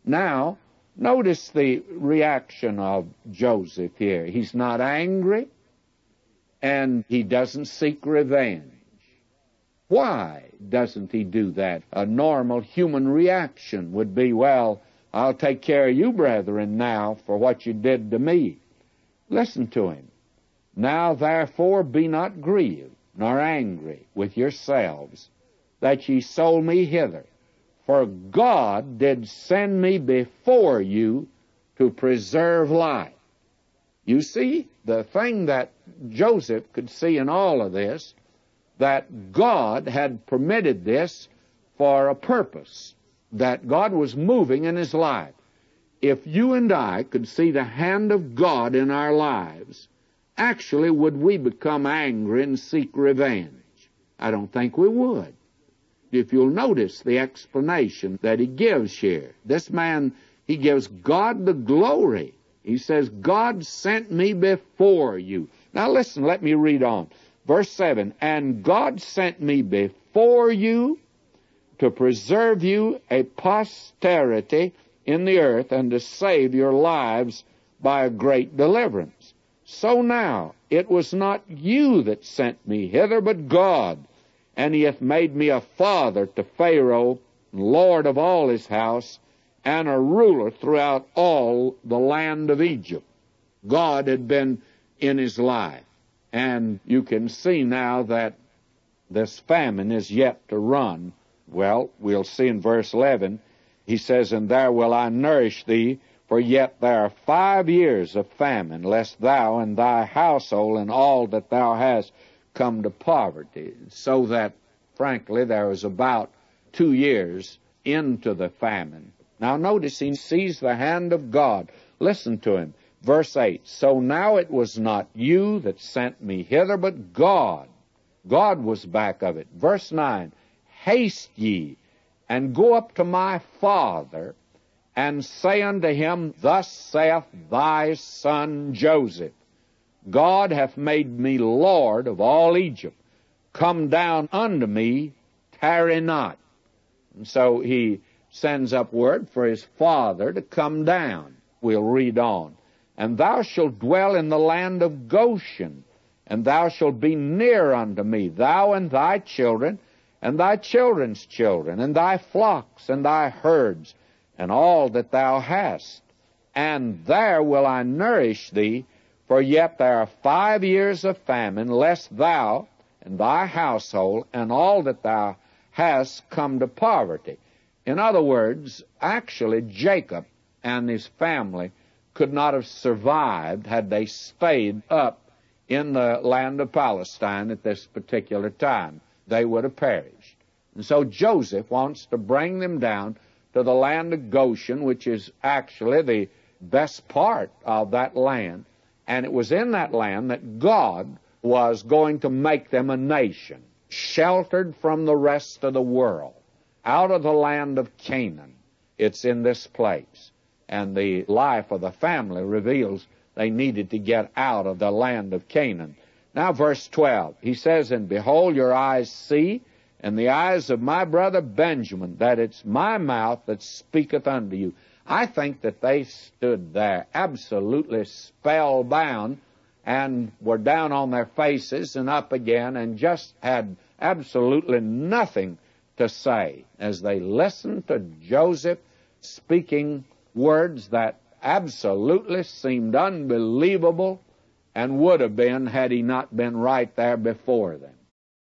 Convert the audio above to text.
Now, notice the reaction of Joseph here. He's not angry, and he doesn't seek revenge. Why doesn't he do that? A normal human reaction would be, well, I'll take care of you, brethren, now for what you did to me. Listen to him. Now, therefore, be not grieved, nor angry with yourselves, that ye sold me hither. For God did send me before you to preserve life. You see, the thing that Joseph could see in all of this, that God had permitted this for a purpose, that God was moving in his life. If you and I could see the hand of God in our lives, actually would we become angry and seek revenge? I don't think we would. If you'll notice the explanation that he gives here, this man, he gives God the glory. He says, God sent me before you. Now listen, let me read on. Verse 7, and God sent me before you to preserve you a posterity in the earth and to save your lives by a great deliverance. So now it was not you that sent me hither, but God. And he hath made me a father to Pharaoh, lord of all his house, and a ruler throughout all the land of Egypt. God had been in his life. And you can see now that this famine is yet to run. Well, we'll see in verse 11, he says, and there will I nourish thee, for yet there are 5 years of famine, lest thou and thy household and all that thou hast come to poverty. So that, frankly, there was about 2 years into the famine. Now notice he sees the hand of God. Listen to him. Verse 8, so now it was not you that sent me hither, but God. God was back of it. Verse 9, haste ye, and go up to my father, and say unto him, thus saith thy son Joseph, God hath made me Lord of all Egypt. Come down unto me, tarry not. And so he sends up word for his father to come down. We'll read on. And thou shalt dwell in the land of Goshen, and thou shalt be near unto me, thou and thy children, and thy children's children, and thy flocks, and thy herds, and all that thou hast. And there will I nourish thee, for yet there are 5 years of famine, lest thou and thy household, and all that thou hast come to poverty. In other words, actually Jacob and his family could not have survived had they stayed up in the land of Palestine at this particular time. They would have perished. And so Joseph wants to bring them down to the land of Goshen, which is actually the best part of that land. And it was in that land that God was going to make them a nation, sheltered from the rest of the world, out of the land of Canaan. It's in this place. And the life of the family reveals they needed to get out of the land of Canaan. Now, verse 12, he says, and behold, your eyes see, and the eyes of my brother Benjamin, that it's my mouth that speaketh unto you. I think that they stood there absolutely spellbound and were down on their faces and up again and just had absolutely nothing to say as they listened to Joseph speaking words that absolutely seemed unbelievable and would have been had he not been right there before them.